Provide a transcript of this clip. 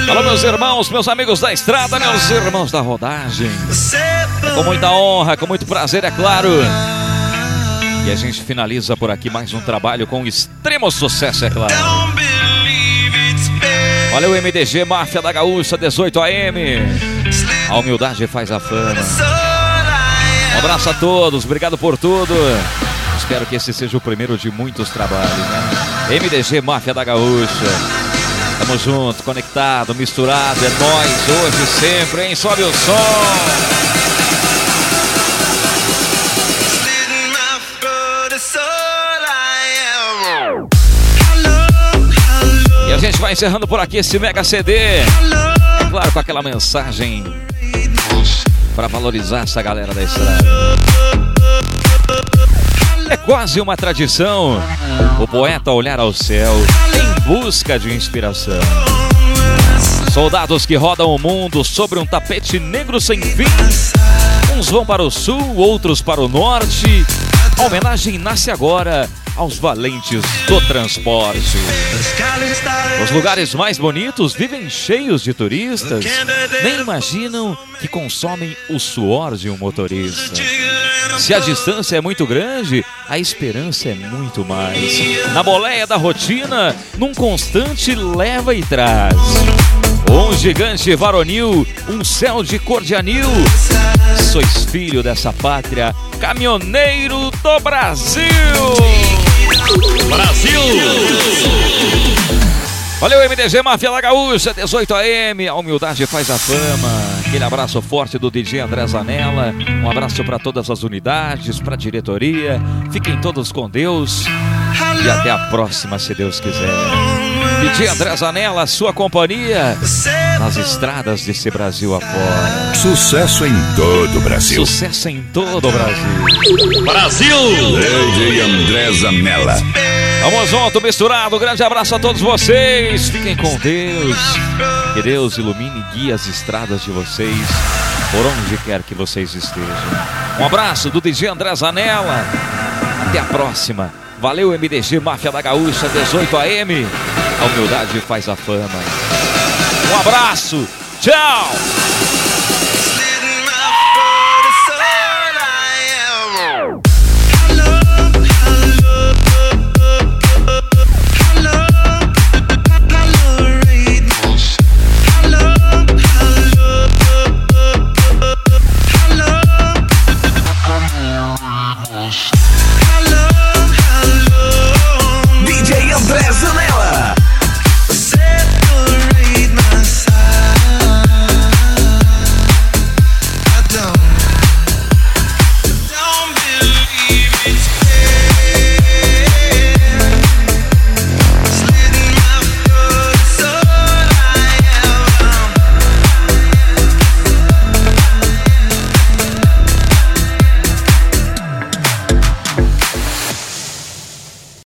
Alô, meus irmãos, meus amigos da estrada, meus irmãos da rodagem. É com muita honra, com muito prazer, é claro. E a gente finaliza por aqui mais um trabalho com extremo sucesso, é claro. Valeu, MDG, Máfia da Gaúcha, 18 AM. A humildade faz a fama. Um abraço a todos, obrigado por tudo. Espero que esse seja o primeiro de muitos trabalhos, né? MDG, Máfia da Gaúcha. Tamo junto, conectado, misturado, é nóis, hoje e sempre, hein? Sobe o som! E a gente vai encerrando por aqui esse mega CD. É claro, com aquela mensagem para valorizar essa galera da estrada. É quase uma tradição o poeta olhar ao céu em busca de inspiração. Soldados que rodam o mundo sobre um tapete negro sem fim. Uns vão para o sul, outros para o norte. A homenagem nasce agora aos valentes do transporte. Os lugares mais bonitos vivem cheios de turistas. Nem imaginam que consomem o suor de um motorista. Se a distância é muito grande, a esperança é muito mais. Na boleia da rotina, num constante leva e traz. Um gigante varonil, um céu de cor de anil. Sois filho dessa pátria, caminhoneiro do Brasil. Brasil! Valeu, MDG Máfia da Gaúcha, 18 AM, a humildade faz a fama. Aquele abraço forte do DJ André Zanella. Um abraço para todas as unidades, para a diretoria. Fiquem todos com Deus e até a próxima, se Deus quiser. DJ André Zanella, sua companhia nas estradas desse Brasil afora. Sucesso em todo o Brasil. Sucesso em todo o Brasil. Brasil! DJ André Zanella. Vamos junto, misturado. Um grande abraço a todos vocês. Fiquem com Deus. Que Deus ilumine e guie as estradas de vocês por onde quer que vocês estejam. Um abraço do DJ André Zanella. Até a próxima. Valeu, MDG Máfia da Gaúcha, 18 AM. A humildade faz a fama. Um abraço. Tchau.